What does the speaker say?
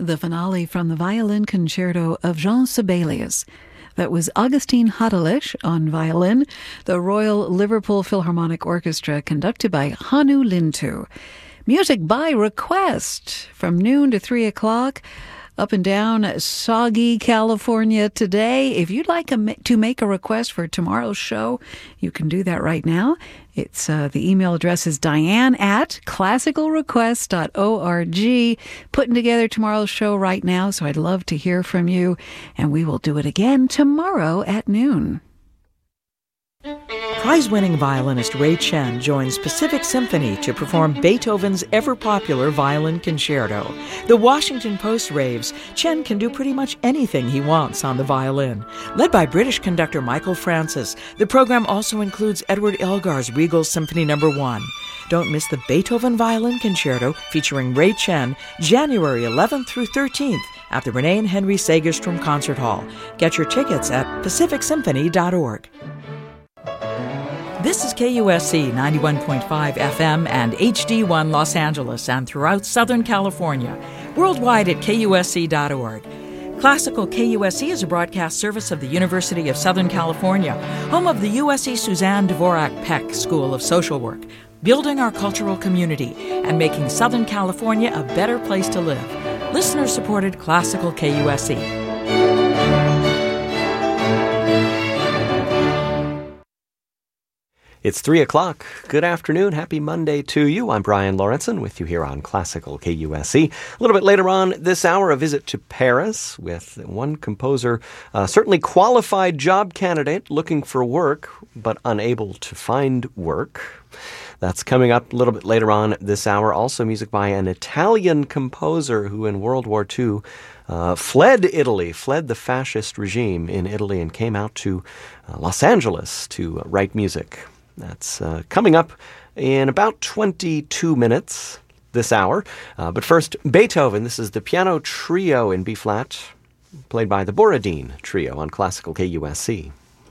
the finale from the violin concerto of Jean Sibelius. That was Augustine Hadelich on violin, the Royal Liverpool Philharmonic Orchestra, conducted by Hannu Lintu. Music by request from noon to 3 o'clock. Up and down soggy California today. If you'd like to make a request for tomorrow's show, you can do that right now. It's the email address is diane@classicalrequest.org. Putting together tomorrow's show right now, so I'd love to hear from you. And we will do it again tomorrow at noon. Prize-winning violinist Ray Chen joins Pacific Symphony to perform Beethoven's ever-popular violin concerto. The Washington Post raves Chen can do pretty much anything he wants on the violin. Led by British conductor Michael Francis, the program also includes Edward Elgar's Regal Symphony No. 1. Don't miss the Beethoven Violin Concerto featuring Ray Chen, January 11th through 13th at the Renee and Henry Segerstrom Concert Hall. Get your tickets at pacificsymphony.org. This is KUSC 91.5 FM and HD1 Los Angeles and throughout Southern California. Worldwide at KUSC.org. Classical KUSC is a broadcast service of the University of Southern California, home of the USC Suzanne Dvorak Peck School of Social Work, building our cultural community and making Southern California a better place to live. Listener-supported Classical KUSC. It's 3 o'clock. Good afternoon. Happy Monday to you. I'm Brian Lawrenson with you here on Classical KUSC. A little bit later on this hour, a visit to Paris with one composer, certainly qualified job candidate looking for work, but unable to find work. That's coming up a little bit later on this hour. Also music by an Italian composer who in World War II fled Italy, fled the fascist regime in Italy and came out to Los Angeles to write music. That's coming up in about 22 minutes this hour. But first, Beethoven. This is the piano trio in B-flat, played by the Borodin Trio on Classical KUSC.